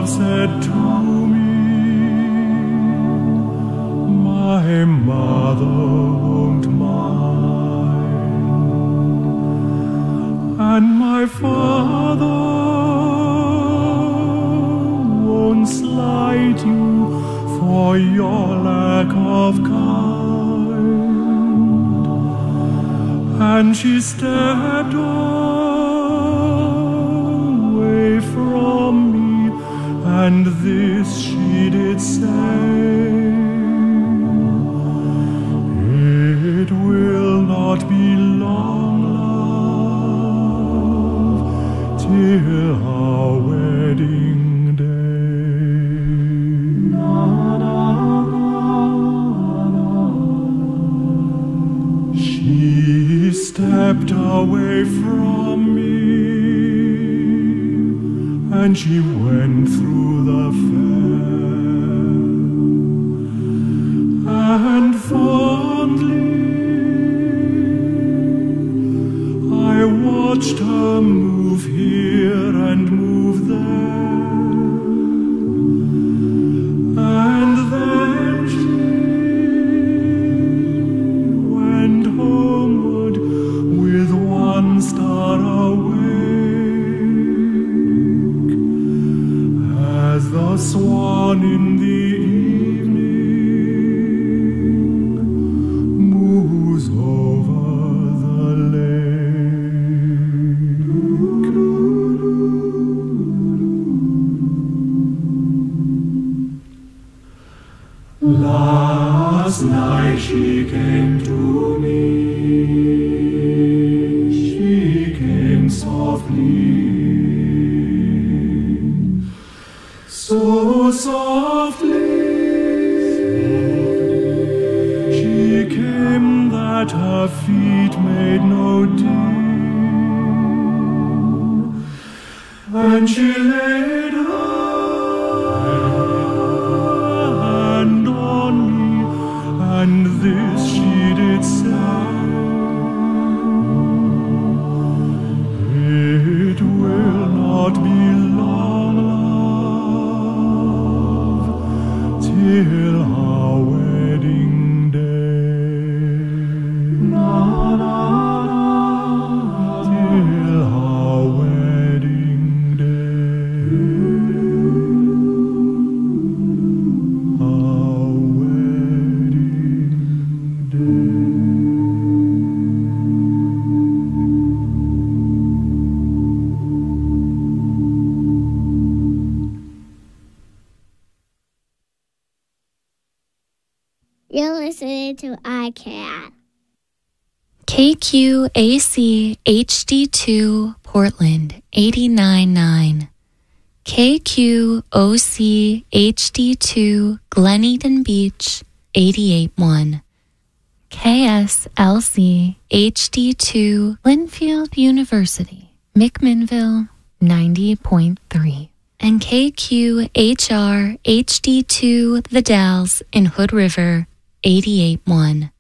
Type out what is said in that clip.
said to me, my mother won't mind, and my father won't slight you for your lack of kind. And she stepped away from me, and this she did say, it will not be long, love, till our wedding day. She stepped away from me, and she went through the fair, and fondly I watched her move here and move there, and then she went homeward with one star awake, as the swan in the evening moves over the lake. Last night she came to me, she came softly, so softly, she came that her feet made no din, and she laid her hand on me, and this she did say, it will not be long, love, till our wedding day. Till our wedding day. Our wedding day. You're listening to iCat. KQAC HD2 Portland 89.9. KQOC HD2 Glen Eden Beach 88.1. KSLC HD2 Linfield University McMinnville 90.3. And KQHR HD2 The Dalles in Hood River 88.1.